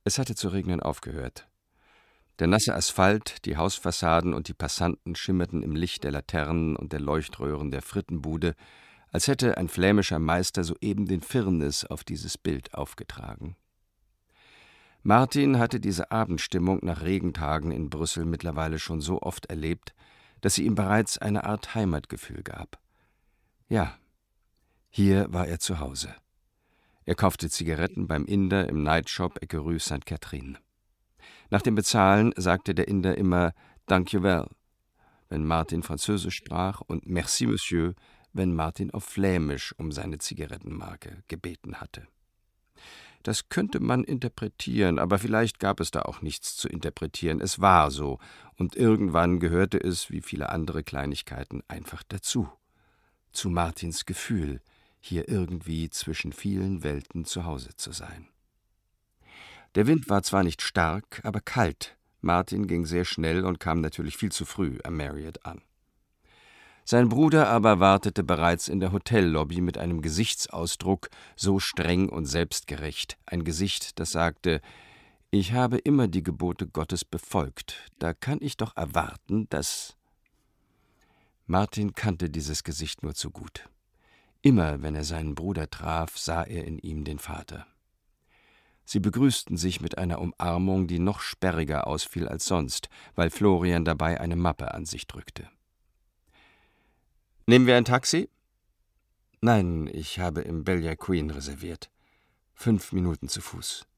Es hatte zu regnen aufgehört. Der nasse Asphalt, die Hausfassaden und die Passanten schimmerten im Licht der Laternen und der Leuchtröhren der Frittenbude, als hätte ein flämischer Meister soeben den Firnis auf dieses Bild aufgetragen. Martin hatte diese Abendstimmung nach Regentagen in Brüssel mittlerweile schon so oft erlebt, dass sie ihm bereits eine Art Heimatgefühl gab. Ja, hier war er zu Hause. Er kaufte Zigaretten beim Inder im Nightshop Ecke Rue St. Catherine. Nach dem Bezahlen sagte der Inder immer »Thank you well«, wenn Martin Französisch sprach, und »Merci, Monsieur«, wenn Martin auf Flämisch um seine Zigarettenmarke gebeten hatte. Das könnte man interpretieren, aber vielleicht gab es da auch nichts zu interpretieren. Es war so, und irgendwann gehörte es, wie viele andere Kleinigkeiten, einfach dazu. Zu Martins Gefühl, hier irgendwie zwischen vielen Welten zu Hause zu sein. Der Wind war zwar nicht stark, aber kalt. Martin ging sehr schnell und kam natürlich viel zu früh am Marriott an. Sein Bruder aber wartete bereits in der Hotellobby mit einem Gesichtsausdruck so streng und selbstgerecht, ein Gesicht, das sagte: »Ich habe immer die Gebote Gottes befolgt, da kann ich doch erwarten, dass...« Martin kannte dieses Gesicht nur zu gut. Immer, wenn er seinen Bruder traf, sah er in ihm den Vater. Sie begrüßten sich mit einer Umarmung, die noch sperriger ausfiel als sonst, weil Florian dabei eine Mappe an sich drückte. »Nehmen wir ein Taxi?« »Nein, ich habe im Bellier Queen reserviert. 5 Minuten zu Fuß.«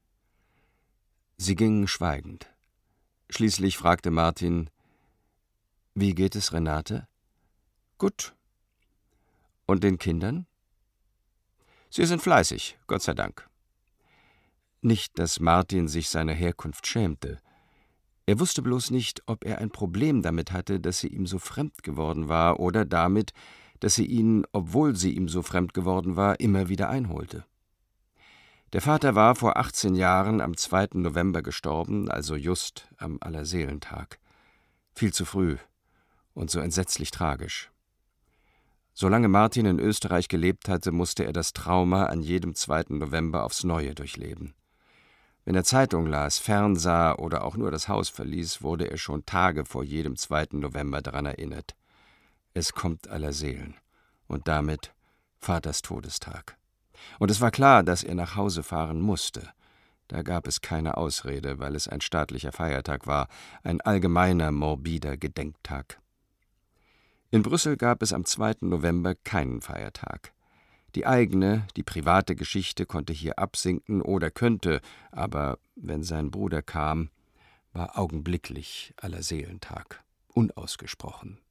Sie gingen schweigend. Schließlich fragte Martin: »Wie geht es Renate?« »Gut.« »Und den Kindern?« »Sie sind fleißig, Gott sei Dank.« Nicht, dass Martin sich seiner Herkunft schämte. Er wusste bloß nicht, ob er ein Problem damit hatte, dass sie ihm so fremd geworden war, oder damit, dass sie ihn, obwohl sie ihm so fremd geworden war, immer wieder einholte. Der Vater war vor 18 Jahren am 2. November gestorben, also just am Allerseelentag. Viel zu früh und so entsetzlich tragisch. Solange Martin in Österreich gelebt hatte, musste er das Trauma an jedem 2. November aufs Neue durchleben. Wenn er Zeitung las, fernsah oder auch nur das Haus verließ, wurde er schon Tage vor jedem 2. November daran erinnert. Es kommt Allerseelen und damit Vaters Todestag. Und es war klar, dass er nach Hause fahren musste. Da gab es keine Ausrede, weil es ein staatlicher Feiertag war, ein allgemeiner, morbider Gedenktag. In Brüssel gab es am 2. November keinen Feiertag. Die eigene, die private Geschichte konnte hier absinken oder könnte, aber wenn sein Bruder kam, war augenblicklich Allerseelentag, unausgesprochen.